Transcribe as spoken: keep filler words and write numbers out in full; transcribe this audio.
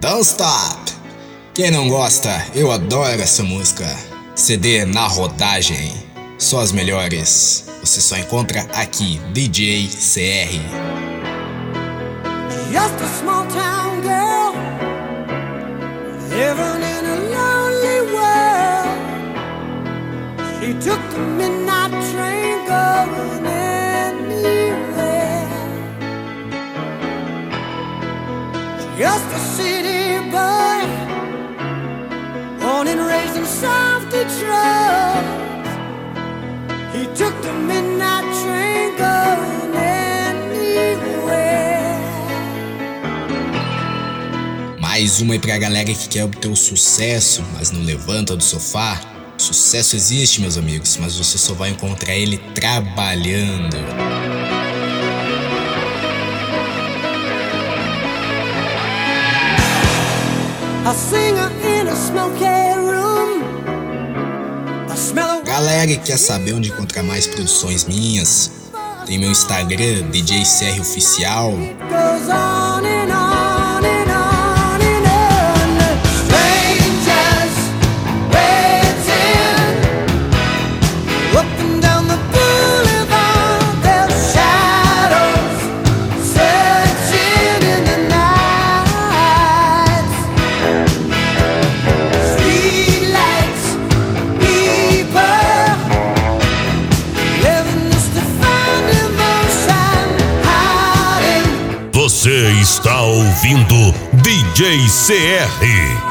Don't Stop. Quem não gosta, eu adoro essa música. C D na rodagem, só as melhores. Você só encontra aqui, D J C R. Just a small town girl living in a lonely world. She took the midnight train going anywhere. Just a city boy, born and raised in South Detroit. He took the midnight train going anywhere. Mais uma aí pra galera que quer obter o sucesso, mas não levanta do sofá. Sucesso existe, meus amigos, mas você só vai encontrar ele trabalhando. A singer in a smoky room. A smell of Galera que quer saber onde encontrar mais produções minhas, tem meu Instagram, D J C R Oficial. goes on and on and on and on. Strangers waiting up and down the boulevard. Their shadows searching in the night. Streetlights, people living just to find emotion hiding. Você está ouvindo D J C R.